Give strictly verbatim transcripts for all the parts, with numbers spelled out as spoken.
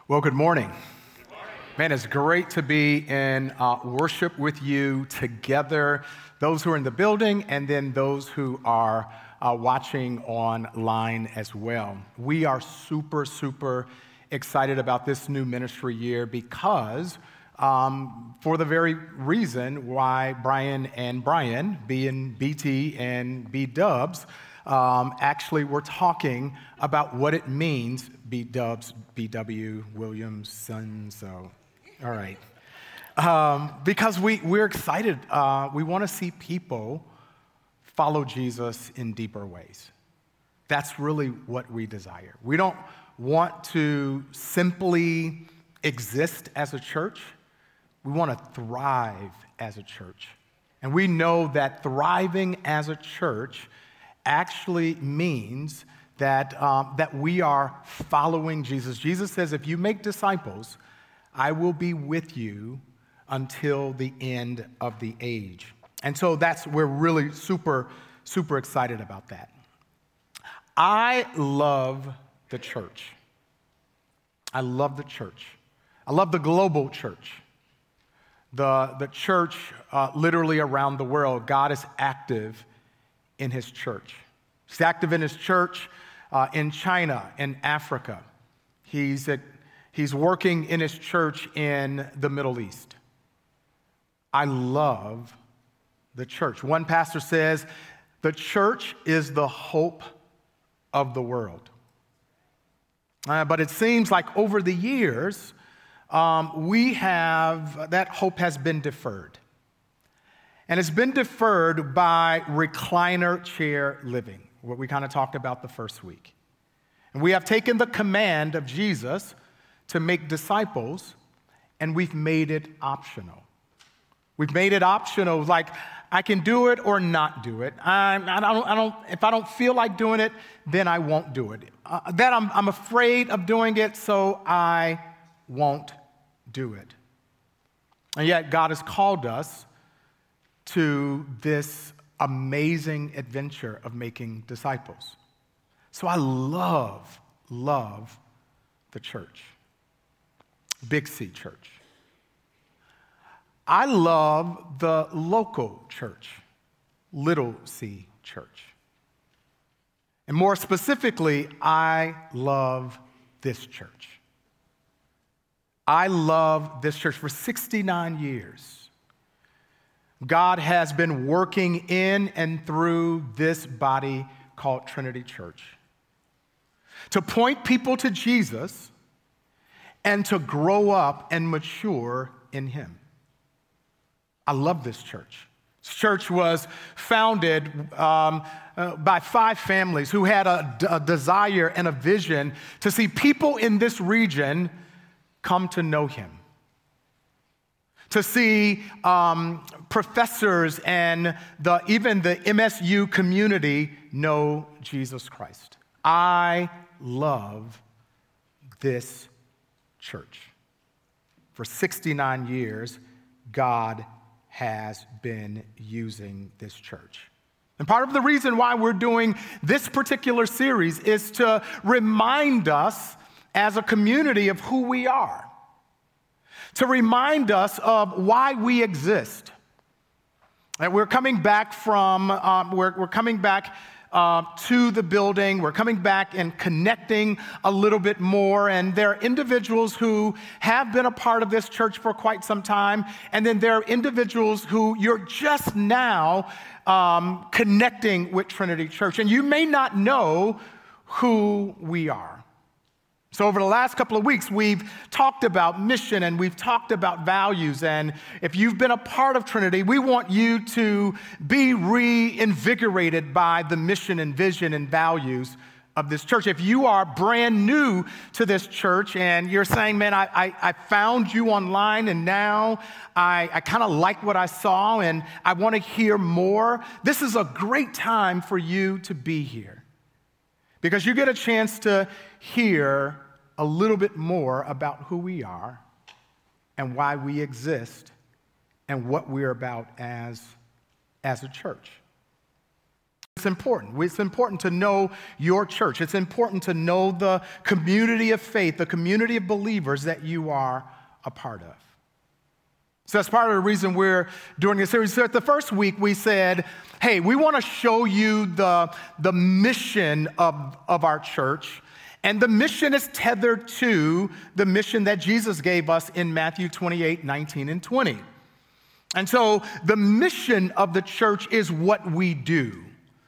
Well, good morning. Man, it's great to be in uh, worship with you together, those who are in the building and then those who are uh, watching online as well. We are super, super excited about this new ministry year because um, for the very reason why Brian and Brian, being B T and B-Dubs, Um, actually, we're talking about what it means, B-Dubs, B W, Williams, son, so, all right. Um, because we, we're excited. Uh, we want to see people follow Jesus in deeper ways. That's really what we desire. We don't want to simply exist as a church. We want to thrive as a church. And we know that thriving as a church actually means that, um, that we are following Jesus. Jesus says, if you make disciples, I will be with you until the end of the age. And so that's, we're really super, super excited about that. I love the church. I love the church. I love the global church. The, the church uh, literally around the world. God is active in his church. He's active in his church uh, in China, in Africa. He's, at, he's working in his church in the Middle East. I love the church. One pastor says, the church is the hope of the world. Uh, but it seems like over the years, um, we have, that hope has been deferred. And it's been deferred by recliner chair living, what we kind of talked about the first week. And we have taken the command of Jesus to make disciples, and we've made it optional. We've made it optional, like I can do it or not do it. I, I, don't, I don't. If I don't feel like doing it, then I won't do it. Uh, that I'm, I'm afraid of doing it, so I won't do it. And yet God has called us to this amazing adventure of making disciples. So I love, love the church, Big C Church. I love the local church, Little C Church. And more specifically, I love this church. I love this church for sixty-nine years. God has been working in and through this body called Trinity Church to point people to Jesus and to grow up and mature in him. I love this church. This church was founded um, uh, by five families who had a, a desire and a vision to see people in this region come to know him. To see um, professors and the, even the M S U community know Jesus Christ. I love this church. For sixty-nine years, God has been using this church. And part of the reason why we're doing this particular series is to remind us as a community of who we are. To remind us of why we exist. And we're coming back from, um, we're, we're coming back uh, to the building. We're coming back and connecting a little bit more. And there are individuals who have been a part of this church for quite some time. And then there are individuals who you're just now um, connecting with Trinity Church. And you may not know who we are. So over the last couple of weeks, we've talked about mission and we've talked about values. And if you've been a part of Trinity, we want you to be reinvigorated by the mission and vision and values of this church. If you are brand new to this church and you're saying, man, I, I, I found you online and now I, I kind of like what I saw and I want to hear more, this is a great time for you to be here. Because you get a chance to hear a little bit more about who we are and why we exist and what we're about as, as a church. It's important. It's important to know your church. It's important to know the community of faith, the community of believers that you are a part of. So that's part of the reason we're doing this series. So the first week we said, hey, we want to show you the, the mission of, of our church. And the mission is tethered to the mission that Jesus gave us in Matthew twenty-eight, nineteen, and twenty. And so the mission of the church is what we do.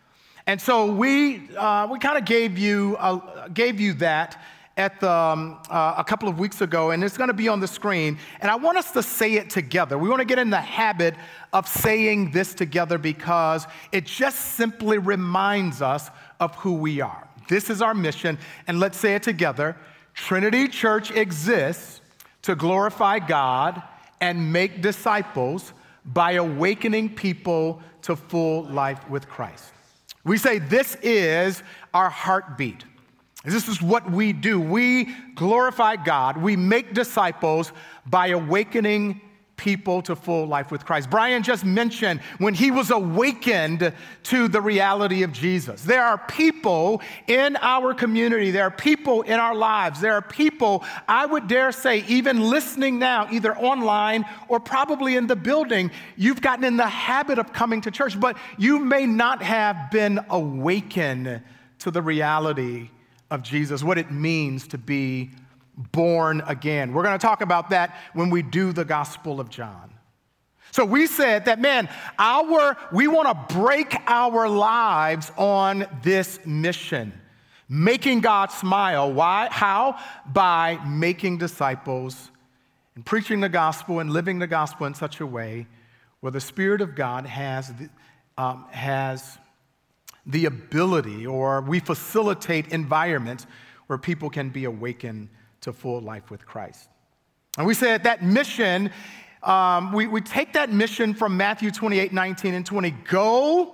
And so we uh, we kind of gave you uh, gave you that at the, um, uh, a couple of weeks ago, and it's going to be on the screen. And I want us to say it together. We want to get in the habit of saying this together because it just simply reminds us of who we are. This is our mission, and let's say it together. Trinity Church exists to glorify God and make disciples by awakening people to full life with Christ. We say this is our heartbeat. This is what we do. We glorify God. We make disciples by awakening people to full life with Christ. Brian just mentioned when he was awakened to the reality of Jesus. There are people in our community, there are people in our lives, there are people, I would dare say, even listening now, either online or probably in the building, you've gotten in the habit of coming to church, but you may not have been awakened to the reality of Jesus, what it means to be born again. We're going to talk about that when we do the Gospel of John. So we said that, man, our we want to break our lives on this mission, making God smile. Why? How? By making disciples and preaching the gospel and living the gospel in such a way where the Spirit of God has the, um, has the ability, or we facilitate environments where people can be awakened to full life with Christ. And we said that mission, um, we, we take that mission from Matthew twenty-eight, nineteen, and twenty, go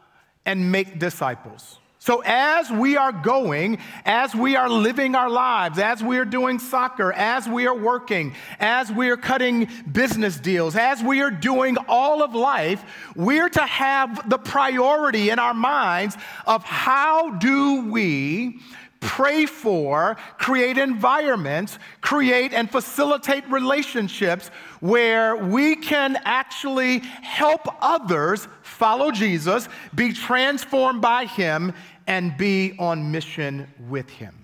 and make disciples. So as we are going, as we are living our lives, as we are doing soccer, as we are working, as we are cutting business deals, as we are doing all of life, we're to have the priority in our minds of how do we pray for, create environments, create and facilitate relationships where we can actually help others follow Jesus, be transformed by him, and be on mission with him.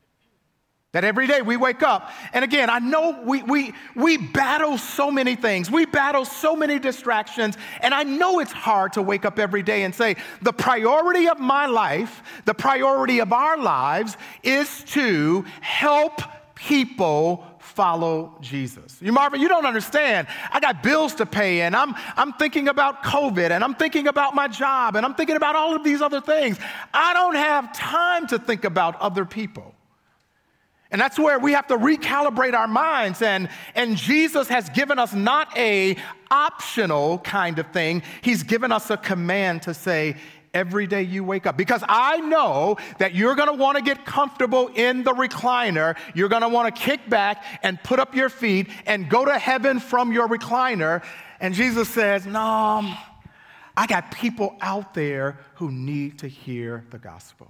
That every day we wake up, and again, I know we, we, we battle so many things. We battle so many distractions, and I know it's hard to wake up every day and say, the priority of my life, the priority of our lives is to help people follow Jesus. You, Marvin, you don't understand. I got bills to pay, and I'm, I'm thinking about COVID, and I'm thinking about my job, and I'm thinking about all of these other things. I don't have time to think about other people. And that's where we have to recalibrate our minds. And, and Jesus has given us not a optional kind of thing. He's given us a command to say, every day you wake up. Because I know that you're going to want to get comfortable in the recliner. You're going to want to kick back and put up your feet and go to heaven from your recliner. And Jesus says, no, I got people out there who need to hear the gospel.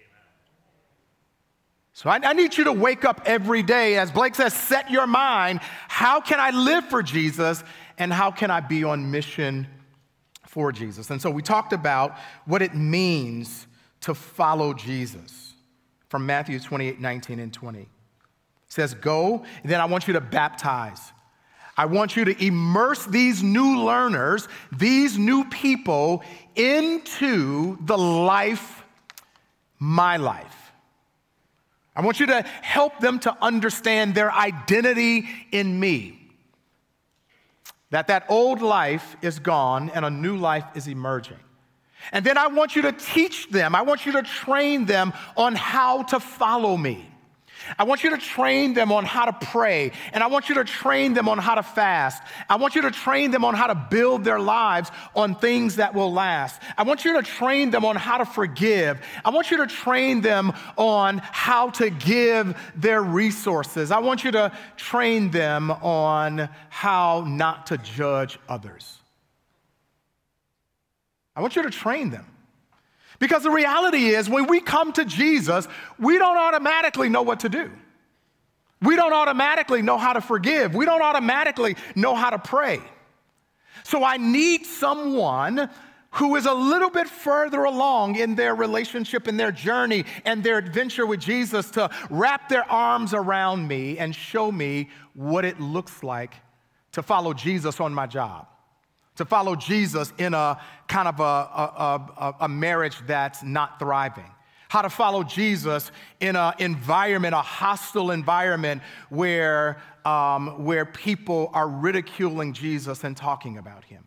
So I, I need you to wake up every day. As Blake says, set your mind. How can I live for Jesus, and how can I be on mission for Jesus? And so we talked about what it means to follow Jesus from Matthew twenty-eight, nineteen, and twenty. It says, go, and then I want you to baptize. I want you to immerse these new learners, these new people, into the life, my life. I want you to help them to understand their identity in me. That that old life is gone and a new life is emerging. And then I want you to teach them, I want you to train them on how to follow me. I want you to train them on how to pray, and I want you to train them on how to fast. I want you to train them on how to build their lives on things that will last. I want you to train them on how to forgive. I want you to train them on how to give their resources. I want you to train them on how not to judge others. I want you to train them. Because the reality is, when we come to Jesus, we don't automatically know what to do. We don't automatically know how to forgive. We don't automatically know how to pray. So I need someone who is a little bit further along in their relationship, in their journey, and their adventure with Jesus to wrap their arms around me and show me what it looks like to follow Jesus on my job, to follow Jesus in a kind of a, a, a, a marriage that's not thriving, how to follow Jesus in an environment, a hostile environment where, um, where people are ridiculing Jesus and talking about him.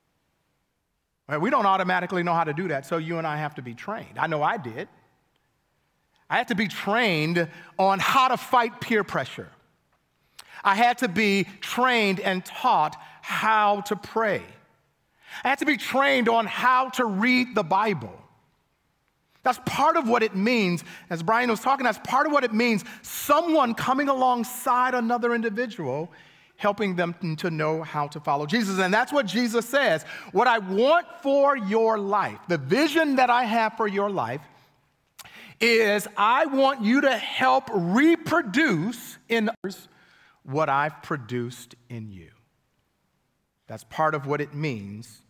Right? We don't automatically know how to do that, so you and I have to be trained. I know I did. I had to be trained on how to fight peer pressure. I had to be trained and taught how to pray. I had to be trained on how to read the Bible. That's part of what it means, as Brian was talking, that's part of what it means, someone coming alongside another individual, helping them to know how to follow Jesus. And that's what Jesus says. What I want for your life, the vision that I have for your life, is I want you to help reproduce in others what I've produced in you. That's part of what it means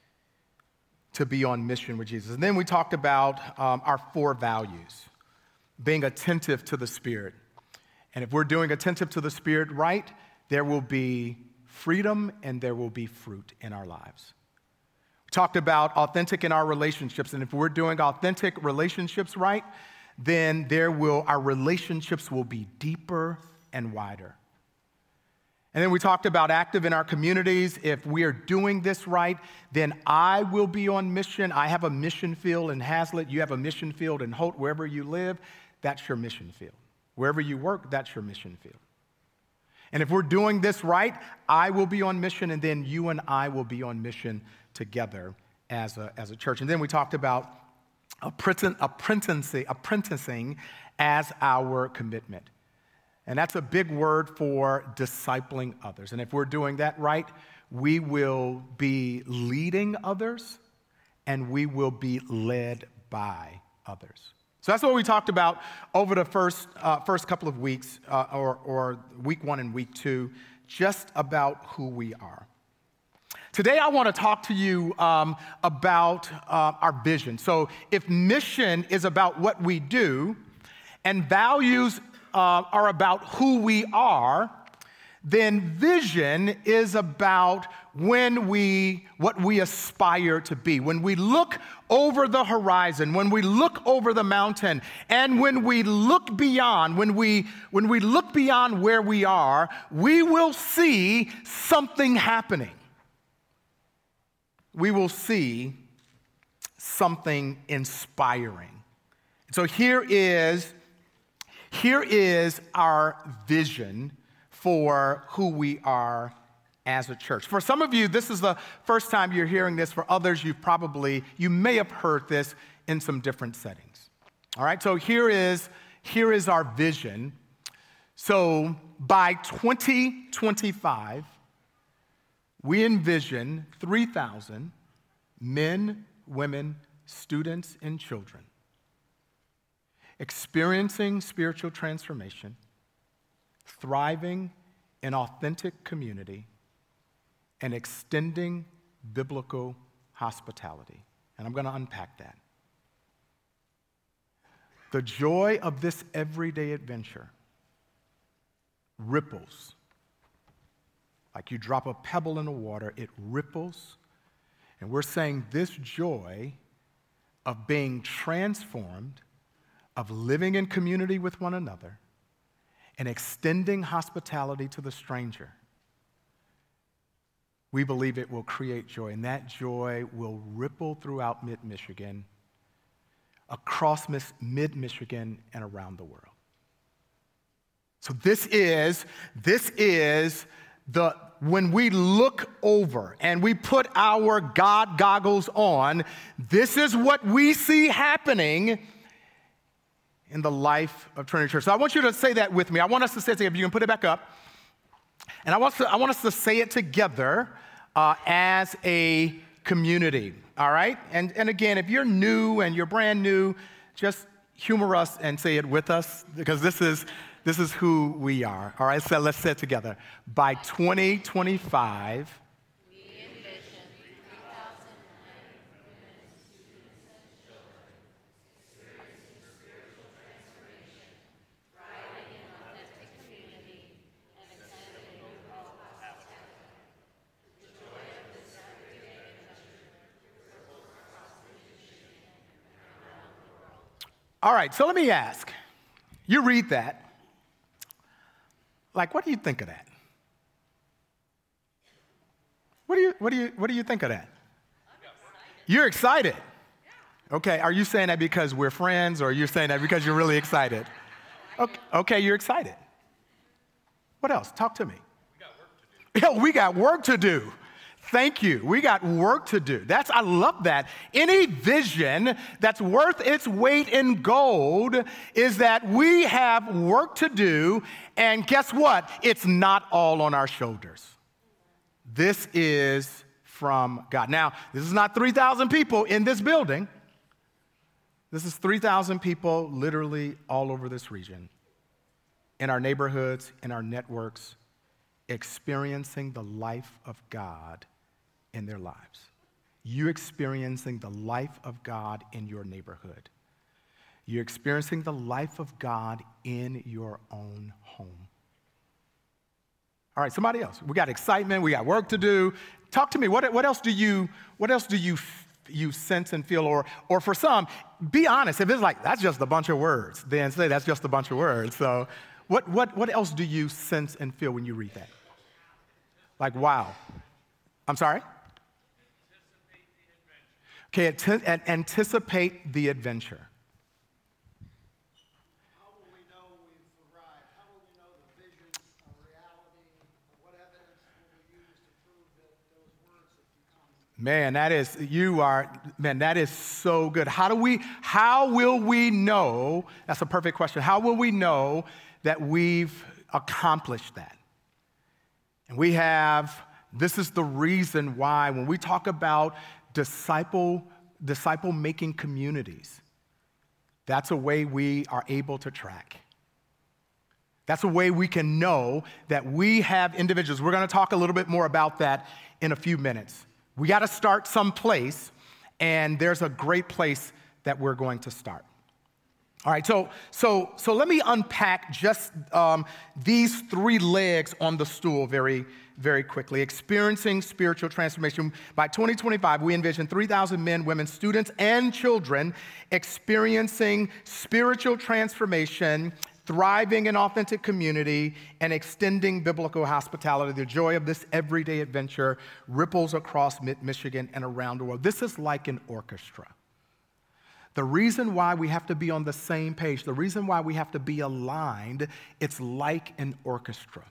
to be on mission with Jesus. And then we talked about um, our four values, being attentive to the Spirit. And if we're doing attentive to the Spirit right, there will be freedom and there will be fruit in our lives. We talked about authentic in our relationships. And if we're doing authentic relationships right, then there will, our relationships will be deeper and wider. And then we talked about active in our communities. If we are doing this right, then I will be on mission. I have a mission field in Hazlitt. You have a mission field in Holt. Wherever you live, that's your mission field. Wherever you work, that's your mission field. And if we're doing this right, I will be on mission, and then you and I will be on mission together as a, as a church. And then we talked about apprenticing, apprenticing as our commitment. And that's a big word for discipling others. And if we're doing that right, we will be leading others and we will be led by others. So that's what we talked about over the first uh, first couple of weeks, uh, or, or week one and week two, just about who we are. Today, I want to talk to you um, about uh, our vision. So if mission is about what we do and values Uh, are about who we are, then vision is about when we, what we aspire to be. When we look over the horizon, when we look over the mountain, and when we look beyond, when we, when we look beyond where we are, we will see something happening. We will see something inspiring. So here is Here is our vision for who we are as a church. For some of you, this is the first time you're hearing this. For others, you've probably, you may have heard this in some different settings. All right, so here is, here is our vision. So by twenty twenty-five, we envision three thousand men, women, students, and children experiencing spiritual transformation, thriving in authentic community, and extending biblical hospitality. And I'm going to unpack that. The joy of this everyday adventure ripples. Like you drop a pebble in the water, it ripples. And we're saying this joy of being transformed, of living in community with one another, and extending hospitality to the stranger, we believe it will create joy, and that joy will ripple throughout mid-Michigan, across mid-Michigan, and around the world. So this is, this is the, when we look over and we put our God goggles on, this is what we see happening in the life of Trinity Church. So I want you to say that with me. I want us to say it together. You can put it back up. And I want, to, I want us to say it together uh, as a community, all right? And, and again, if you're new and you're brand new, just humor us and say it with us, because this is, this is who we are, all right? So let's say it together. By twenty twenty-five, all right, so let me ask. You read that. Like, what do you think of that? What do you, what do you, what do you think of that? You're excited. Okay, are you saying that because we're friends, or you're saying that because you're really excited? Okay, okay, you're excited. What else? Talk to me. We got work to do. Yeah, we got work to do. Thank you. We got work to do. That's, I love that. Any vision that's worth its weight in gold is that we have work to do, and guess what? It's not all on our shoulders. This is from God. Now, this is not three thousand people in this building. This is three thousand people literally all over this region, in our neighborhoods, in our networks, experiencing the life of God in their lives. You experiencing the life of God in your neighborhood. You're experiencing the life of God in your own home. All right, somebody else. We got excitement. We got work to do. Talk to me. What, what else do you, what else do you, you sense and feel? Or, or for some, be honest. If it's like, that's just a bunch of words, then say that's just a bunch of words. So what, what, what else do you sense and feel when you read that? Like, wow. I'm sorry? Okay, ant- anticipate the adventure. How will we know we've arrived? How will we know the vision of reality? What evidence will we use to prove that those words have become? Man, that is, you are, man, that is so good. How do we, how will we know, that's a perfect question, how will we know that we've accomplished that? And we have, this is the reason why when we talk about disciple, disciple-making communities, that's a way we are able to track. That's a way we can know that we have individuals. We're going to talk a little bit more about that in a few minutes. We got to start someplace, and there's a great place that we're going to start. All right, so so so let me unpack just um, these three legs on the stool very, very quickly. Experiencing spiritual transformation. By twenty twenty-five, we envision three thousand men, women, students, and children experiencing spiritual transformation, thriving in authentic community, and extending biblical hospitality. The joy of this everyday adventure ripples across Mid-Michigan and around the world. This is like an orchestra. The reason why we have to be on the same page, the reason why we have to be aligned, it's like an orchestra.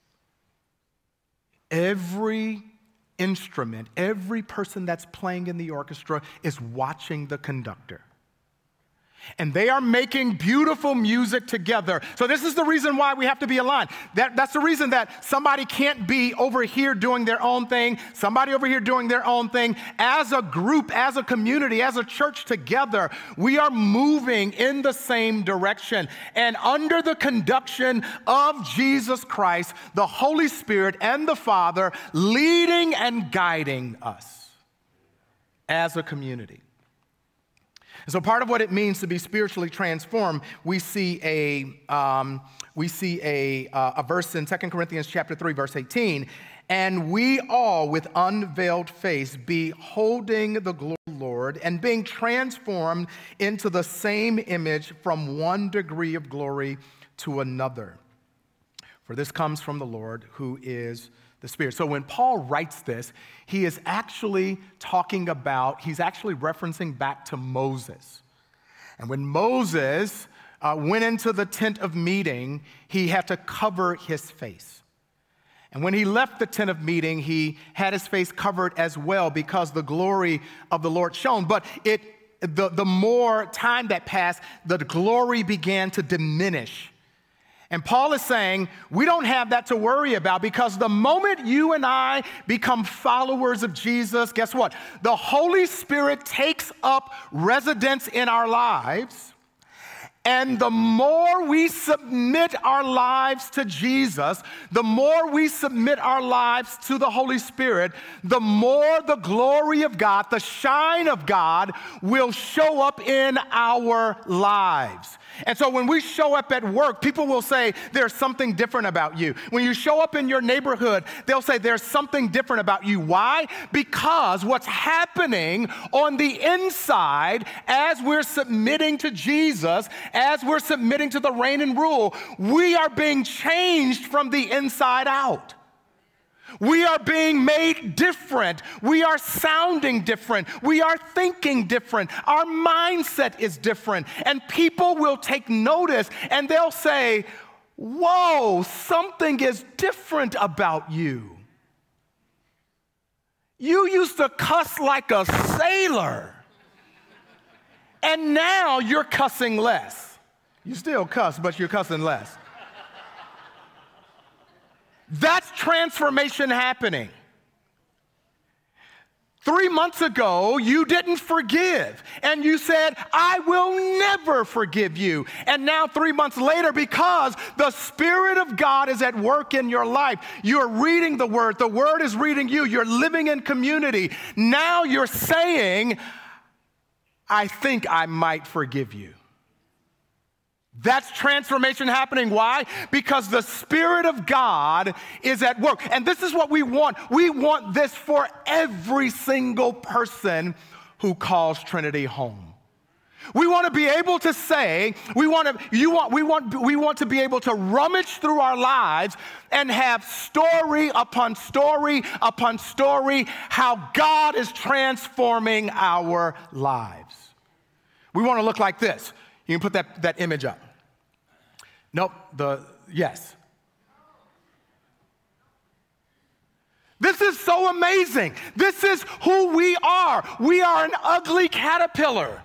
Every instrument, every person that's playing in the orchestra is watching the conductor. And they are making beautiful music together. So this is the reason why we have to be aligned. That, that's the reason that somebody can't be over here doing their own thing, somebody over here doing their own thing. As a group, as a community, as a church together, we are moving in the same direction. And under the conduction of Jesus Christ, the Holy Spirit and the Father leading and guiding us as a community. So part of what it means to be spiritually transformed, we see a um, we see a, uh, a verse in Second Corinthians chapter three, verse eighteen. And we all, with unveiled face, beholding the glory of the Lord and being transformed into the same image from one degree of glory to another. For this comes from the Lord, who is the Spirit. So when Paul writes this, he is actually talking about, he's actually referencing back to Moses. And when Moses uh, went into the tent of meeting, he had to cover his face. And when he left the tent of meeting, he had his face covered as well because the glory of the Lord shone. But it, the, the more time that passed, the glory began to diminish. And Paul is saying we don't have that to worry about, because the moment you and I become followers of Jesus, guess what? The Holy Spirit takes up residence in our lives. And the more we submit our lives to Jesus, the more we submit our lives to the Holy Spirit, the more the glory of God, the shine of God will show up in our lives. And so when we show up at work, people will say, there's something different about you. When you show up in your neighborhood, they'll say, there's something different about you. Why? Because what's happening on the inside as we're submitting to Jesus, as we're submitting to the reign and rule, we are being changed from the inside out. We are being made different. We are sounding different. We are thinking different. Our mindset is different. And people will take notice and they'll say, whoa, something is different about you. You used to cuss like a sailor. And now you're cussing less. You still cuss, but you're cussing less. That's transformation happening. Three months ago, you didn't forgive, and you said, I will never forgive you. And now three months later, because the Spirit of God is at work in your life, you're reading the Word, the Word is reading you, you're living in community. Now you're saying, I think I might forgive you. That's transformation happening. Why? Because the Spirit of God is at work. And this is what we want. We want this for every single person who calls Trinity home. We want to be able to say, we want to, you want, we want, we want to be able to rummage through our lives and have story upon story upon story how God is transforming our lives. We want to look like this. You can put that, that image up. Nope, the, yes. This is so amazing. This is who we are. We are an ugly caterpillar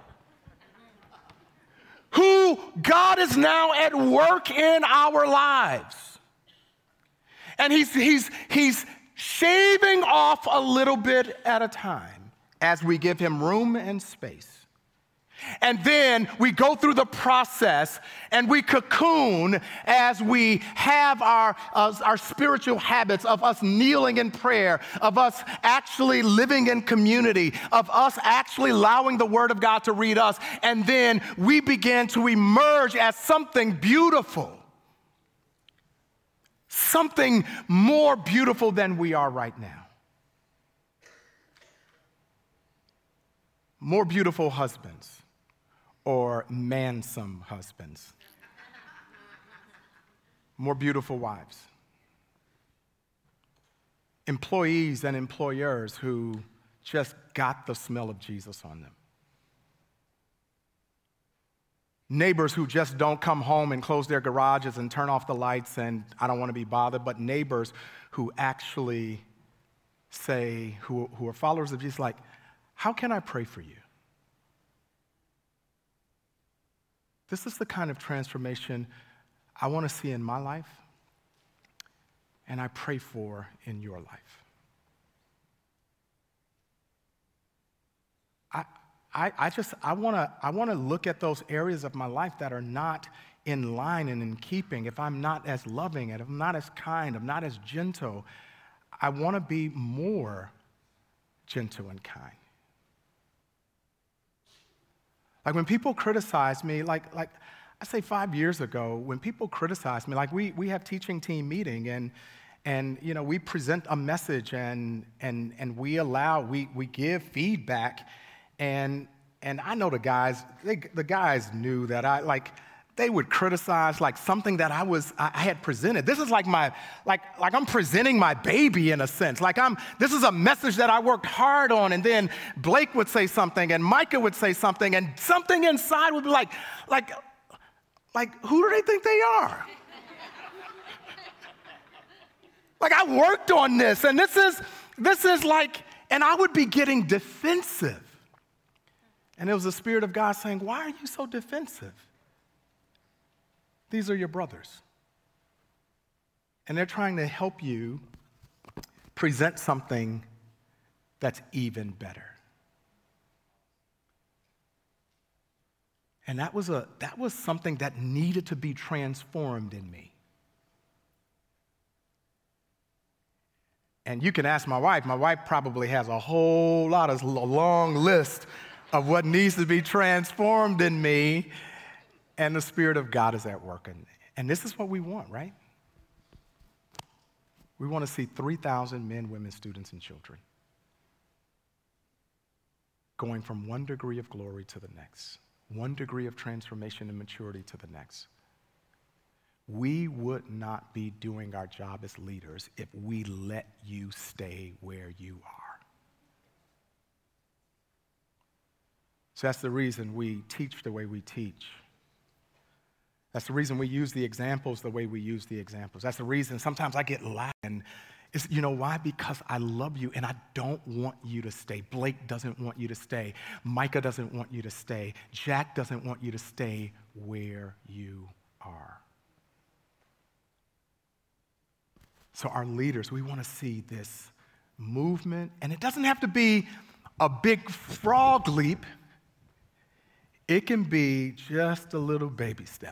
who God is now at work in our lives. And he's, he's, he's shaving off a little bit at a time as we give him room and space. And then we go through the process and we cocoon as we have our, uh, our spiritual habits of us kneeling in prayer, of us actually living in community, of us actually allowing the Word of God to read us. And then we begin to emerge as something beautiful, something more beautiful than we are right now. More beautiful husbands. Or mansome husbands. More beautiful wives. Employees and employers who just got the smell of Jesus on them. Neighbors who just don't come home and close their garages and turn off the lights and I don't want to be bothered, but neighbors who actually say, who, who are followers of Jesus, like, how can I pray for you? This is the kind of transformation I want to see in my life, and I pray for in your life. I, I, I just, I want to I want to look at those areas of my life that are not in line and in keeping. If I'm not as loving, and if I'm not as kind, I'm not as gentle, I want to be more gentle and kind. Like when people criticize me, like, like I say five years ago, when people criticize me, like we, we have teaching team meeting and, and you know, we present a message and, and, and we allow, we, we give feedback. And, and I know the guys, they, the guys knew that I, like, they would criticize like something that I was, I had presented. This is like my, like, like I'm presenting my baby in a sense. Like I'm, this is a message that I worked hard on, and then Blake would say something and Micah would say something and something inside would be like, like, like who do they think they are? Like I worked on this and this is, this is like, and I would be getting defensive. And it was the Spirit of God saying, why are you so defensive? These are your brothers. and they're trying to help you present something that's even better. And that was, a, that was something that needed to be transformed in me. And you can ask my wife. My wife probably has a whole lot of a long list of what needs to be transformed in me, and the Spirit of God is at work. And, and this is what we want, right? We want to see three thousand men, women, students, and children going from one degree of glory to the next, one degree of transformation and maturity to the next. We would not be doing our job as leaders if we let you stay where you are. So that's the reason we teach the way we teach. That's the reason we use the examples the way we use the examples. That's the reason sometimes I get loud. And it's, you know why? Because I love you and I don't want you to stay. Blake doesn't want you to stay. Micah doesn't want you to stay. Jack doesn't want you to stay where you are. So our leaders, we want to see this movement, and it doesn't have to be a big frog leap. It can be just a little baby step.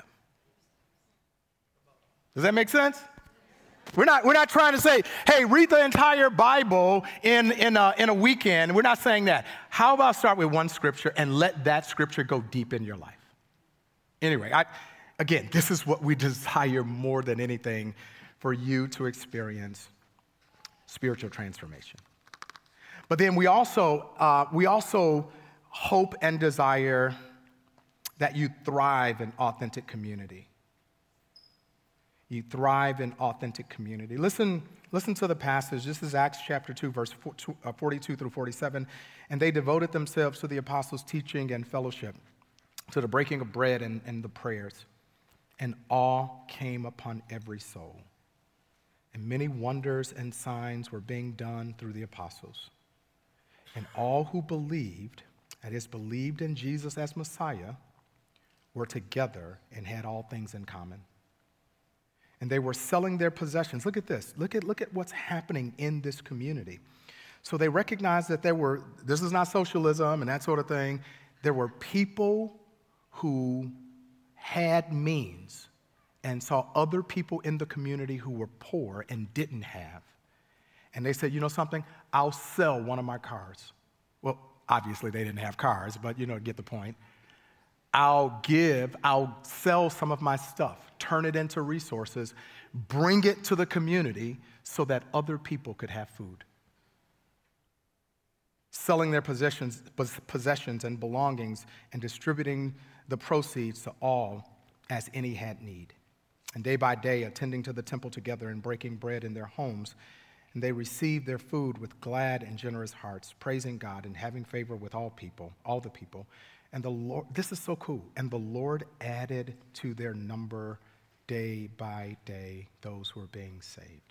Does that make sense? We're not, we're not trying to say, hey, read the entire Bible in, in, a, in a weekend. We're not saying that. How about start with one scripture and let that scripture go deep in your life? Anyway, I, again, this is what we desire more than anything, for you to experience spiritual transformation. But then we also, uh, we also hope and desire that you thrive in authentic community. You thrive in authentic community. Listen, listen to the passage. This is Acts chapter two, verse forty-two through forty-seven. And they devoted themselves to the apostles' teaching and fellowship, to the breaking of bread and, and the prayers. And awe came upon every soul. And many wonders and signs were being done through the apostles. And all who believed, that is, believed in Jesus as Messiah, were together and had all things in common. And they were selling their possessions. Look at this. Look at, look at what's happening in this community. So they recognized that there were, this is not socialism and that sort of thing. There were people who had means and saw other people in the community who were poor and didn't have. And they said, you know something? I'll sell one of my cars. Well, obviously they didn't have cars, but you know, get the point. I'll give, I'll sell some of my stuff, turn it into resources, bring it to the community so that other people could have food. Selling their possessions, possessions and belongings and distributing the proceeds to all as any had need. And day by day, attending to the temple together and breaking bread in their homes, and they received their food with glad and generous hearts, praising God and having favor with all people, all the people. And the Lord, this is so cool. And the Lord added to their number day by day those who were being saved.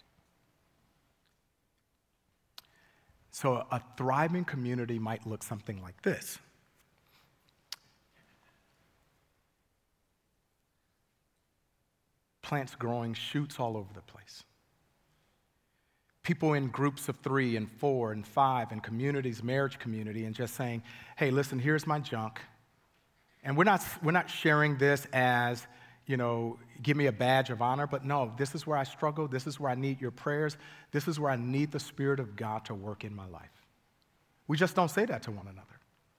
So a thriving community might look something like this. Plants growing shoots all over the place. People in groups of three and four and five and communities, marriage community, and just saying, hey, listen, here's my junk. And we're not, we're not sharing this as, you know, give me a badge of honor, but no, this is where I struggle. This is where I need your prayers. This is where I need the Spirit of God to work in my life. We just don't say that to one another.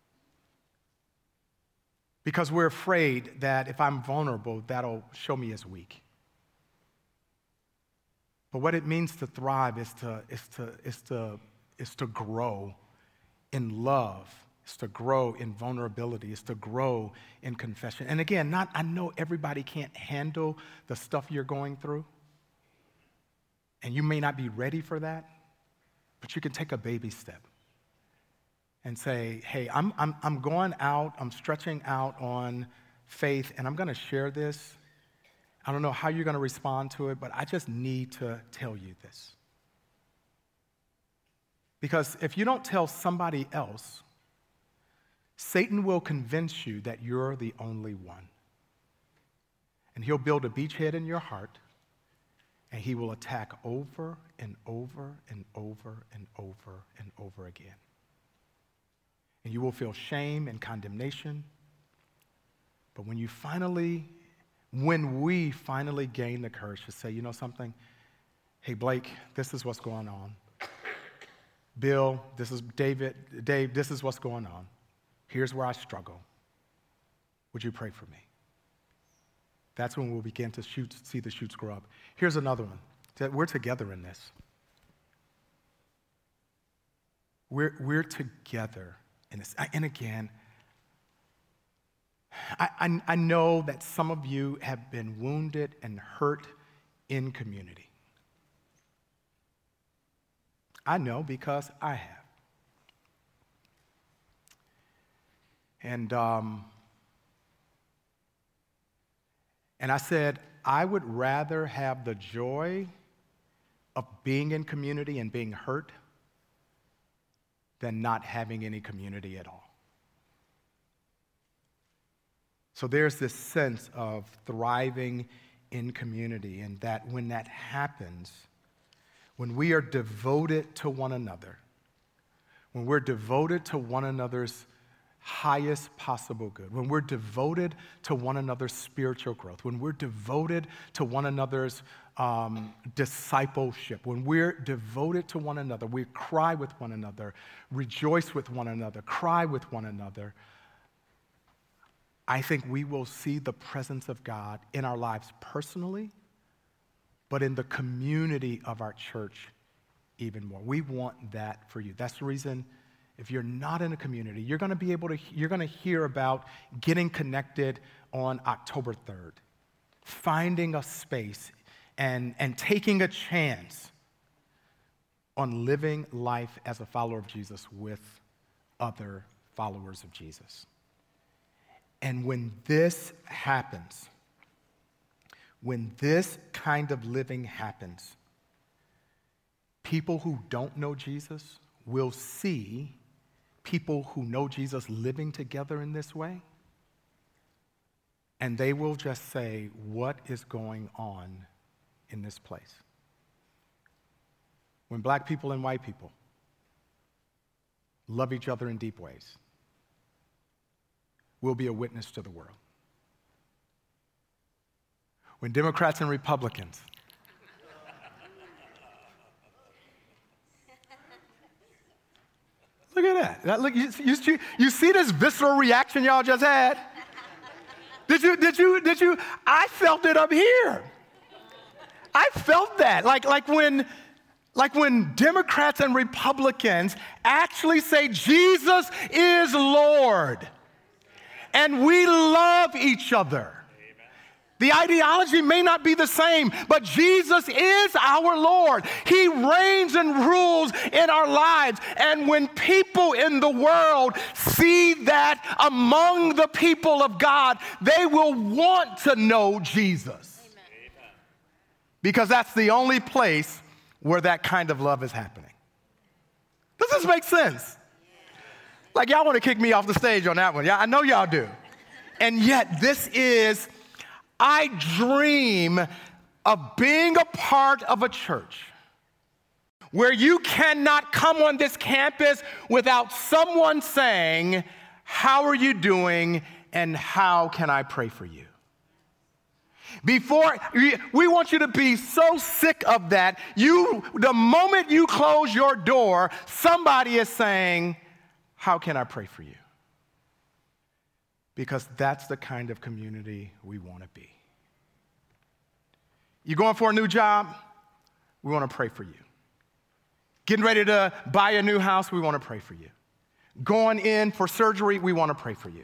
Because we're afraid that if I'm vulnerable, that'll show me as weak. But what it means to thrive is to, is to, is to, is to grow in love. It's to grow in vulnerability. It's to grow in confession. And again, not I know everybody can't handle the stuff you're going through. And you may not be ready for that, but you can take a baby step and say, hey, I'm, I'm, I'm going out, I'm stretching out on faith, and I'm going to share this. I don't know how you're going to respond to it, but I just need to tell you this. Because if you don't tell somebody else, Satan will convince you that you're the only one. And he'll build a beachhead in your heart, And he will attack over and over and over and over and over again. And you will feel shame and condemnation. But when you finally, when we finally gain the courage to say, you know something? Hey, Blake, this is what's going on. Bill, this is David, Dave, this is what's going on. Here's where I struggle. Would you pray for me? That's when we'll begin to shoot, see the shoots grow up. Here's another one. We're together in this. We're, we're together in this. And again, I, I, I know that some of you have been wounded and hurt in community. I know because I have. And um, and I said, I would rather have the joy of being in community and being hurt than not having any community at all. So there's this sense of thriving in community, and that when that happens, when we are devoted to one another, when we're devoted to one another's highest possible good, when we're devoted to one another's spiritual growth, when we're devoted to one another's um, discipleship, when we're devoted to one another, we cry with one another, rejoice with one another, cry with one another, I think we will see the presence of God in our lives personally, but in the community of our church even more. We want that for you. That's the reason if you're not in a community, you're going to be able to, you're going to hear about getting connected on October third, finding a space and, and taking a chance on living life as a follower of Jesus with other followers of Jesus. And when this happens, when this kind of living happens, people who don't know Jesus will see people who know Jesus living together in this way, and they will just say, what is going on in this place? When black people and white people love each other in deep ways, we'll be a witness to the world. When Democrats and Republicans look at that. that look, you, you, you see this visceral reaction y'all just had? Did you, did you, did you? I felt it up here. I felt that. Like, like when, like when Democrats and Republicans actually say Jesus is Lord and we love each other. The ideology may not be the same, but Jesus is our Lord. He reigns and rules in our lives. And when people in the world see that among the people of God, they will want to know Jesus. Amen. Because that's the only place where that kind of love is happening. Does this make sense? Like, y'all want to kick me off the stage on that one. Yeah, I know y'all do. And yet this is... I dream of being a part of a church where you cannot come on this campus without someone saying, how are you doing and how can I pray for you? Before, we want you to be so sick of that, you, the moment you close your door, somebody is saying, how can I pray for you? Because that's the kind of community we want to be. You're going for a new job? We want to pray for you. Getting ready to buy a new house? We want to pray for you. Going in for surgery? We want to pray for you.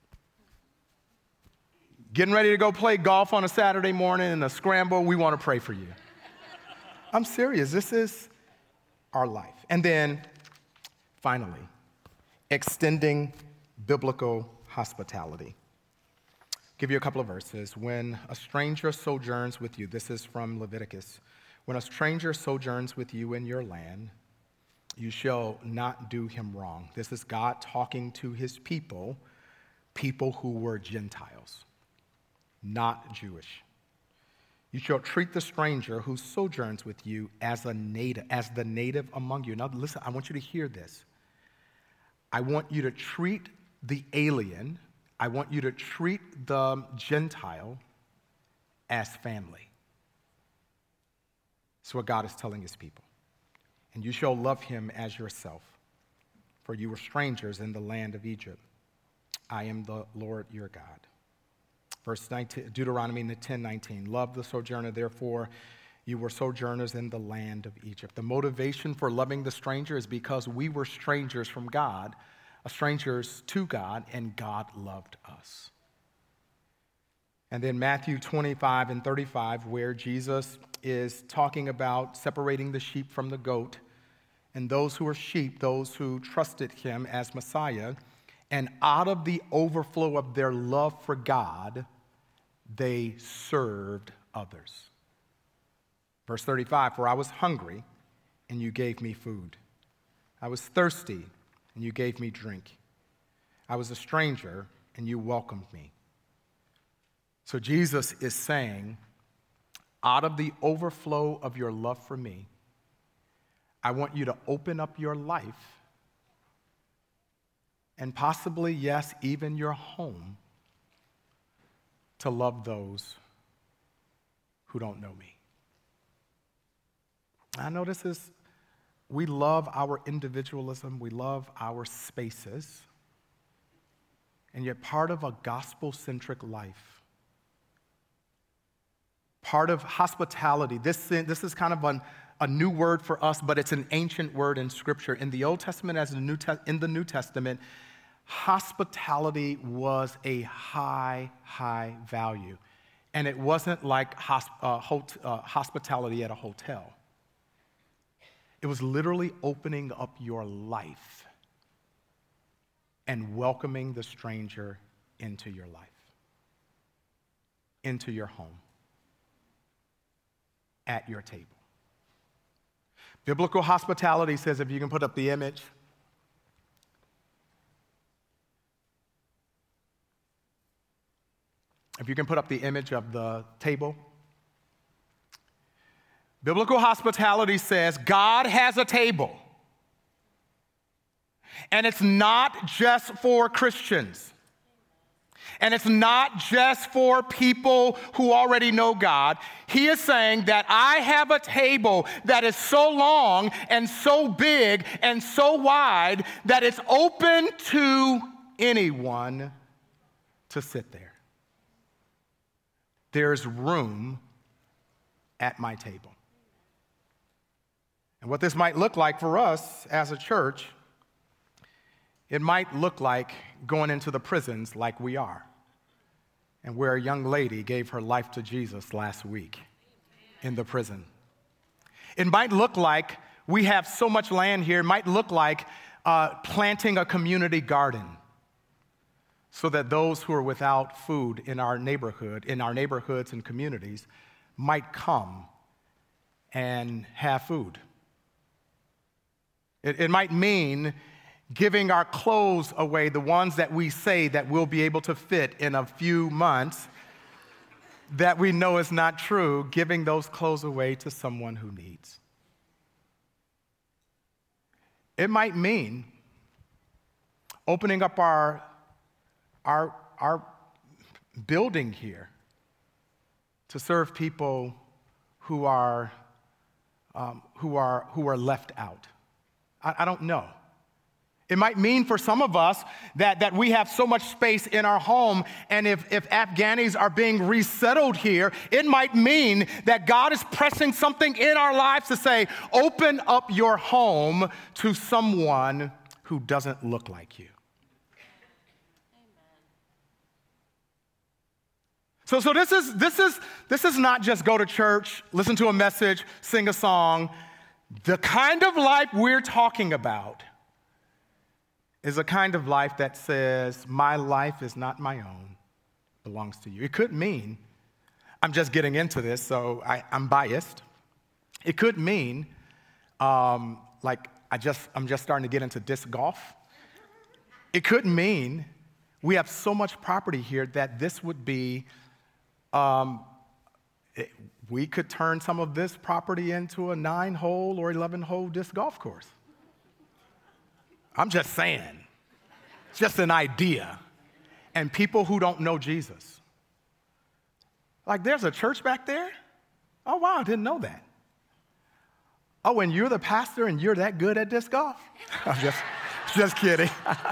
Getting ready to go play golf on a Saturday morning in a scramble? We want to pray for you. I'm serious. This is our life. And then, finally, extending biblical hospitality. Give you a couple of verses. When a stranger sojourns with you, this is from Leviticus. When a stranger sojourns with you in your land, you shall not do him wrong. This is God talking to his people, people who were Gentiles, not Jewish. You shall treat the stranger who sojourns with you as a native, as the native among you. Now listen, I want you to hear this. I want you to treat the alien, I want you to treat the Gentile as family. That's what God is telling his people. And you shall love him as yourself, for you were strangers in the land of Egypt. I am the Lord your God. Verse nineteen, Deuteronomy ten nineteen, love the sojourner, therefore you were sojourners in the land of Egypt. The motivation for loving the stranger is because we were strangers from God, strangers to God, and God loved us. And then Matthew twenty-five and thirty-five, where Jesus is talking about separating the sheep from the goat, and those who are sheep, those who trusted him as Messiah, and out of the overflow of their love for God, they served others. Verse thirty-five, for I was hungry, and you gave me food. I was thirsty, and you gave me drink. I was a stranger, and you welcomed me. So Jesus is saying, out of the overflow of your love for me, I want you to open up your life and possibly, yes, even your home to love those who don't know me. I know this is, we love our individualism, we love our spaces, and yet part of a gospel-centric life, part of hospitality, this, this is kind of an, a new word for us, but it's an ancient word in Scripture. In the Old Testament as in the New, Te- in the New Testament, hospitality was a high, high value. And it wasn't like hosp- uh, hot- uh, hospitality at a hotel. It was literally opening up your life and welcoming the stranger into your life, into your home, at your table. Biblical hospitality says, if you can put up the image, if you can put up the image of the table. Biblical hospitality says God has a table. And it's not just for Christians. And it's not just for people who already know God. He is saying that I have a table that is so long and so big and so wide that it's open to anyone to sit there. There's room at my table. And what this might look like for us as a church, it might look like going into the prisons like we are, and where a young lady gave her life to Jesus last week in the prison. It might look like we have so much land here. It might look like uh, planting a community garden so that those who are without food in our neighborhood, in our neighborhoods and communities, might come and have food. It, it might mean giving our clothes away, the ones that we say that we'll be able to fit in a few months, that we know is not true, giving those clothes away to someone who needs. It might mean opening up our, our, our building here to serve people who are, um, who are, who are left out. I, I don't know. It might mean for some of us that, that we have so much space in our home, and if, if Afghanis are being resettled here, it might mean that God is pressing something in our lives to say, open up your home to someone who doesn't look like you. So, so this is this is this is not just go to church, listen to a message, sing a song. The kind of life we're talking about is a kind of life that says, my life is not my own, it belongs to you. It could mean, I'm just getting into this, so I, I'm biased. It could mean, um, like, I just, I'm just starting to get into disc golf. It could mean we have so much property here that this would be, um, it, we could turn some of this property into a nine-hole or eleven-hole disc golf course. I'm just saying. It's just an idea. And people who don't know Jesus. Like, there's a church back there? Oh, wow, I didn't know that. Oh, and you're the pastor and you're that good at disc golf? I'm just, just kidding.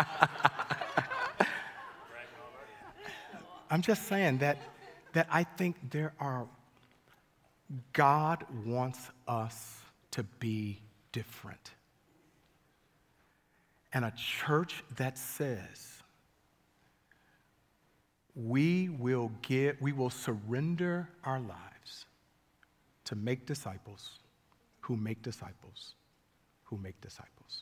I'm just saying that, that I think there are, God wants us to be different. And a church that says, we will give, we will surrender our lives to make disciples who make disciples who make disciples.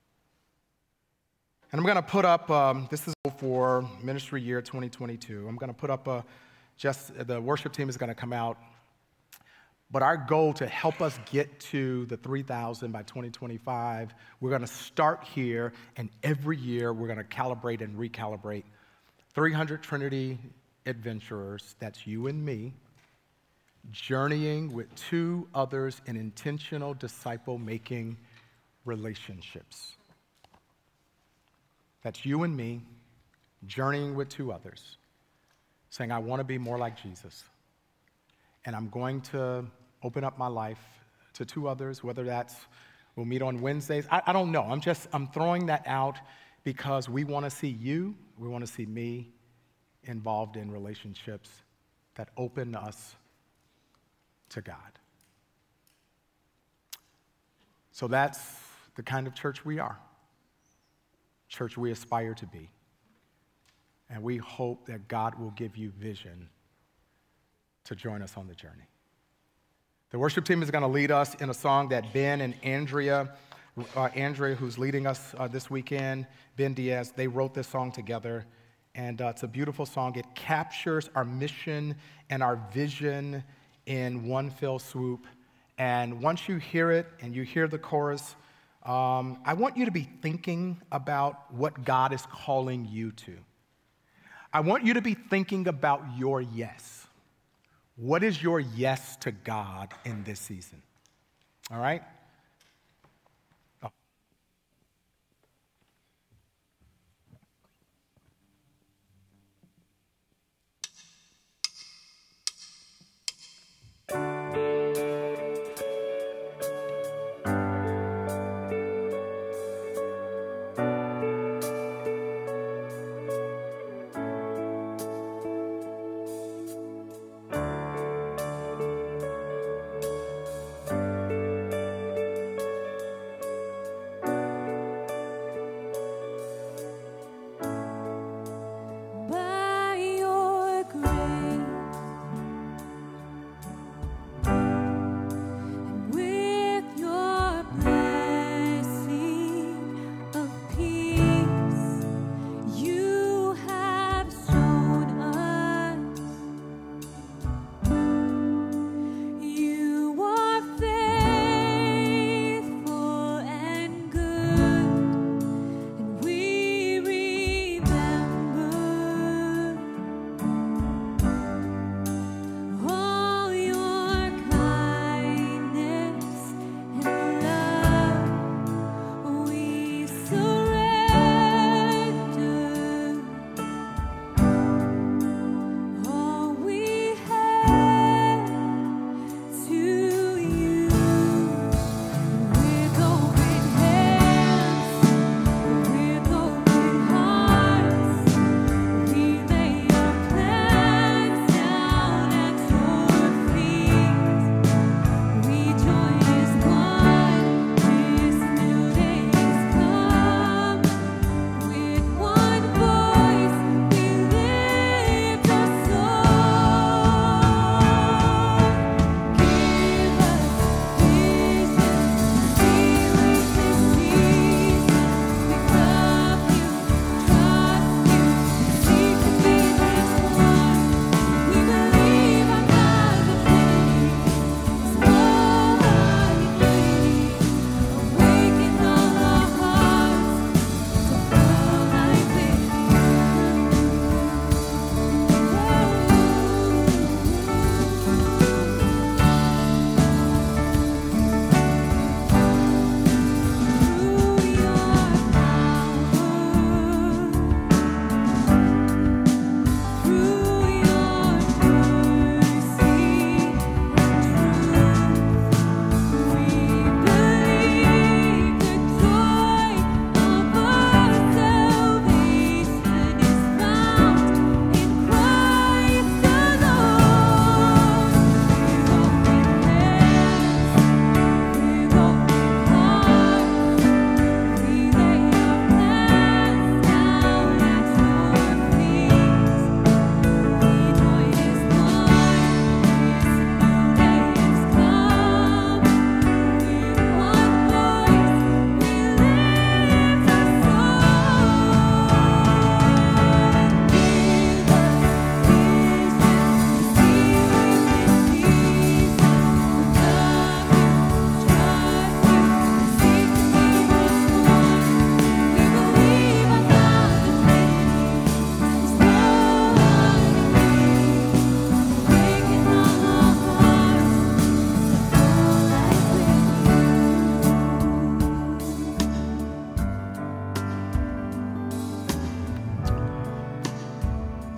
And I'm going to put up, um, this is for ministry year twenty twenty-two. I'm going to put up a, just the worship team is going to come out. But our goal to help us get to the three thousand by twenty twenty-five, we're going to start here, and every year we're going to calibrate and recalibrate three hundred Trinity adventurers, that's you and me, journeying with two others in intentional disciple-making relationships. That's you and me, journeying with two others, saying, I want to be more like Jesus. And I'm going to open up my life to two others, whether that's, we'll meet on Wednesdays. I, I don't know. I'm just, I'm throwing that out because we want to see you, we want to see me involved in relationships that open us to God. So that's the kind of church we are. Church we aspire to be. And we hope that God will give you vision to join us on the journey. The worship team is going to lead us in a song that Ben and Andrea, uh, Andrea, who's leading us uh, this weekend, Ben Diaz, they wrote this song together. And uh, it's a beautiful song. It captures our mission and our vision in one fell swoop. And once you hear it and you hear the chorus, um, I want you to be thinking about what God is calling you to. I want you to be thinking about your yes. What is your yes to God in this season? All right? Oh.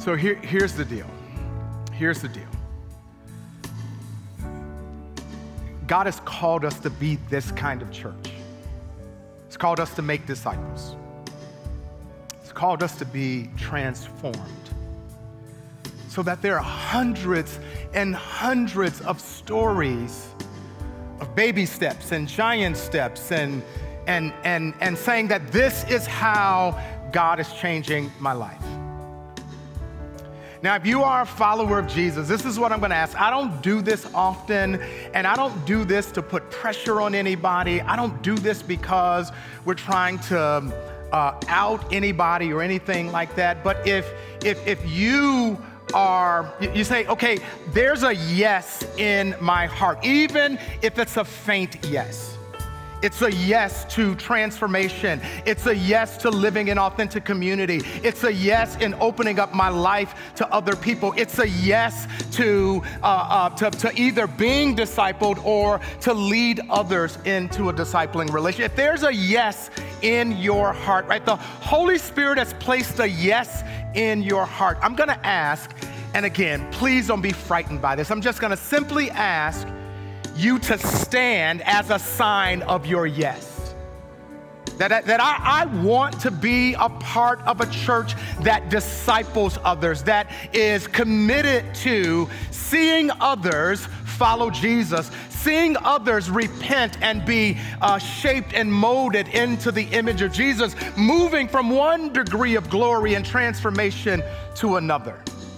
So here, here's the deal. Here's the deal. God has called us to be this kind of church. He's called us to make disciples. He's called us to be transformed so that there are hundreds and hundreds of stories of baby steps and giant steps and, and, and, and saying that this is how God is changing my life. Now, if you are a follower of Jesus, this is what I'm gonna ask. I don't do this often, and I don't do this to put pressure on anybody. I don't do this because we're trying to uh, out anybody or anything like that. But if, if, if you are, you say, okay, there's a yes in my heart, even if it's a faint yes. It's a yes to transformation. It's a yes to living in authentic community. It's a yes in opening up my life to other people. It's a yes to, uh, uh, to, to either being discipled or to lead others into a discipling relationship. If there's a yes in your heart, right? The Holy Spirit has placed a yes in your heart. I'm gonna ask, and again, please don't be frightened by this. I'm just gonna simply ask you to stand as a sign of your yes. That, that I, I want to be a part of a church that disciples others, that is committed to seeing others follow Jesus, seeing others repent and be uh, shaped and molded into the image of Jesus, moving from one degree of glory and transformation to another.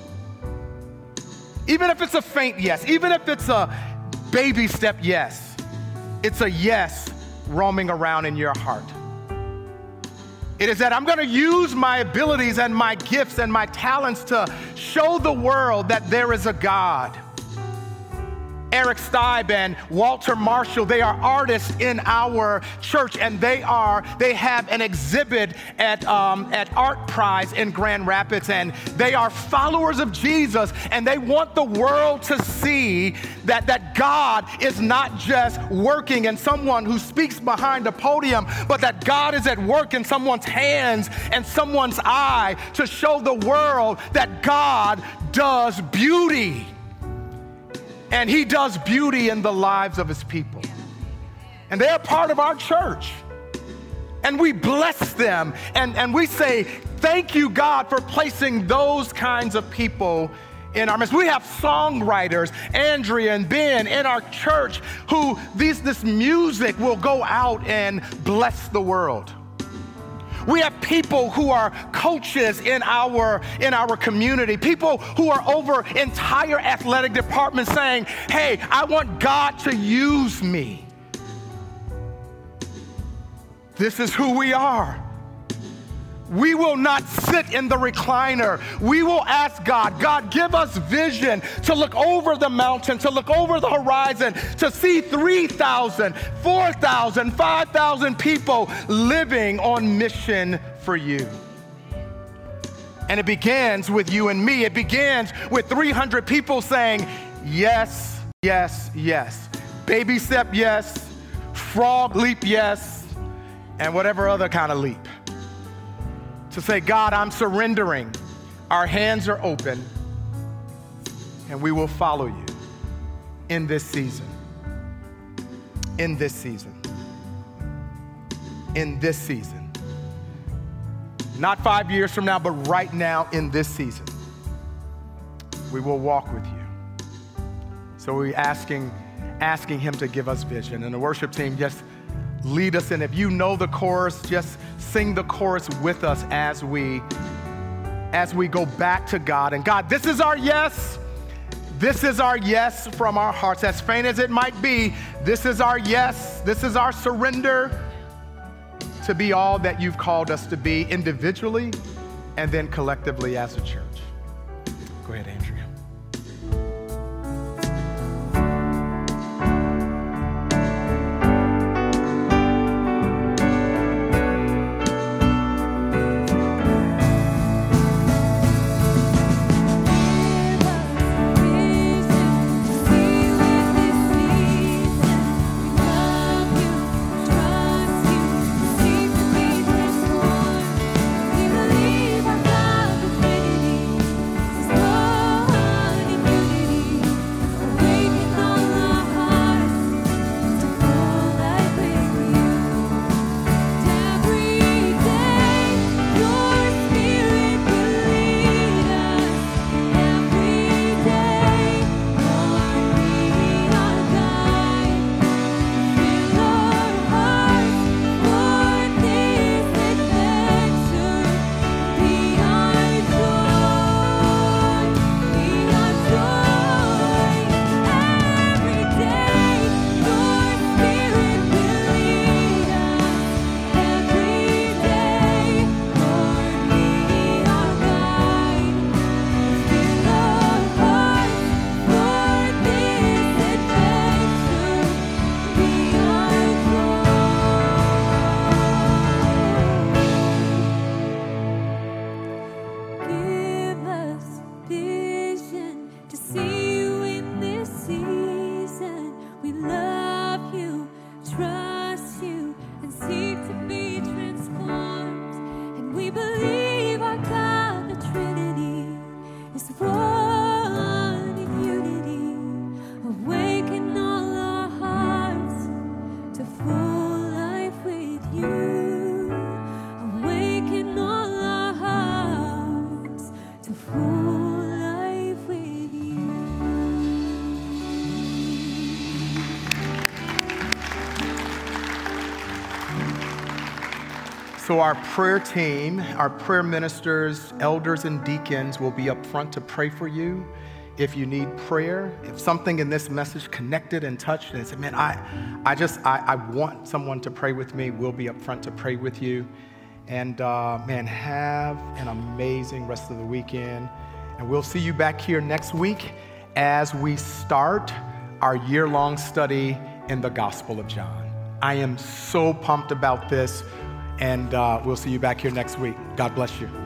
Even if it's a faint yes, even if it's a baby step yes, it's a yes roaming around in your heart. It is that I'm gonna use my abilities and my gifts and my talents to show the world that there is a God. Eric Stibe and Walter Marshall, they are artists in our church, and they are, they have an exhibit at, um, at Art Prize in Grand Rapids, and they are followers of Jesus, and they want the world to see that, that God is not just working in someone who speaks behind a podium, but that God is at work in someone's hands and someone's eye to show the world that God does beauty. And he does beauty in the lives of his people. And they're part of our church. And we bless them. And, and we say, thank you, God, for placing those kinds of people in our midst. We have songwriters, Andrea and Ben, in our church who these, this music will go out and bless the world. We have people who are coaches in our, in our community, people who are over entire athletic departments saying, hey, I want God to use me. This is who we are. We will not sit in the recliner. We will ask God, God, give us vision to look over the mountain, to look over the horizon, to see three thousand, four thousand, five thousand people living on mission for you. And it begins with you and me. It begins with three hundred people saying, yes, yes, yes. Baby step, yes. Frog leap, yes. And whatever other kind of leap. To say, God, I'm surrendering. Our hands are open, and we will follow you in this season. In this season. In this season. Not five years from now, but right now in this season. We will walk with you. So we're asking, asking him to give us vision. And the worship team, just lead us in. If you know the chorus, just sing the chorus with us as we as we go back to God. And God, this is our yes. This is our yes from our hearts. As faint as it might be, this is our yes. This is our surrender to be all that you've called us to be individually and then collectively as a church. Go ahead, Andrea. to full life with you. Awaken all our hearts to full life with you. So our prayer team, our prayer ministers, elders, and deacons will be up front to pray for you. If you need prayer, if something in this message connected and touched and said, man, I, I just, I, I want someone to pray with me, we'll be up front to pray with you. And uh, man, have an amazing rest of the weekend. And we'll see you back here next week as we start our year-long study in the Gospel of John. I am so pumped about this. And uh, we'll see you back here next week. God bless you.